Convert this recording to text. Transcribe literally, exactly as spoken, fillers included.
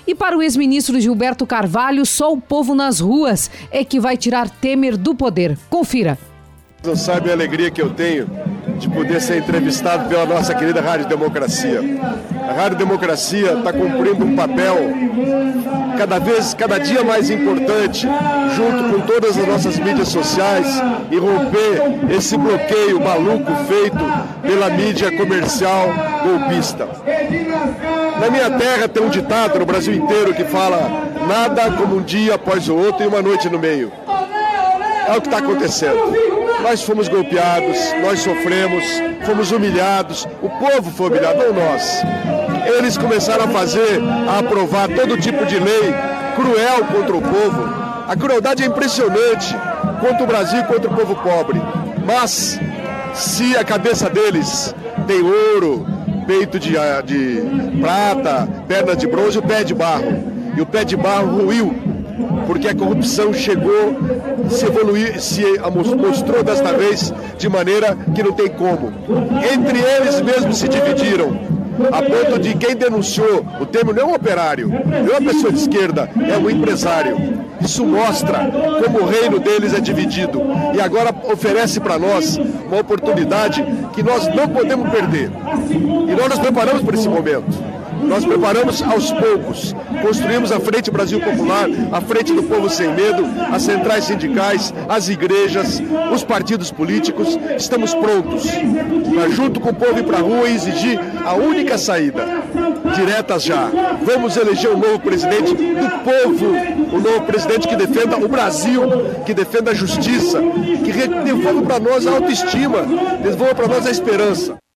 E para o ex-ministro Gilberto Carvalho, só o povo nas ruas é que vai tirar Temer do poder. Confira. Não sabe a alegria que eu tenho de poder ser entrevistado pela nossa querida Rádio Democracia. A Rádio Democracia está cumprindo um papel cada vez, cada dia mais importante, junto com todas as nossas mídias sociais, e romper esse bloqueio maluco feito pela mídia comercial golpista. Na minha terra tem um ditado no Brasil inteiro que fala: nada como um dia após o outro e uma noite no meio. É o que está acontecendo. Nós fomos golpeados, nós sofremos, fomos humilhados, o povo foi humilhado, não nós. Eles começaram a fazer, a aprovar todo tipo de lei cruel contra o povo. A crueldade é impressionante contra o Brasil e contra o povo pobre. Mas, se a cabeça deles tem ouro, peito de, de prata, perna de bronze, o pé de barro. E o pé de barro ruiu, porque a corrupção chegou, se evoluiu, se mostrou desta vez de maneira que não tem como. Entre eles mesmos se dividiram, a ponto de quem denunciou o Temer não é um operário, não é uma pessoa de esquerda, é um empresário. Isso mostra como o reino deles é dividido e agora oferece para nós uma oportunidade que nós não podemos perder. E nós nos preparamos para esse momento. Nós preparamos aos poucos, construímos a Frente Brasil Popular, a Frente do Povo Sem Medo, as centrais sindicais, as igrejas, os partidos políticos. Estamos prontos para, junto com o povo, ir para a rua e exigir a única saída, diretas já. Vamos eleger um novo presidente do povo, um novo presidente que defenda o Brasil, que defenda a justiça, que devolva para nós a autoestima, devolva para nós a esperança.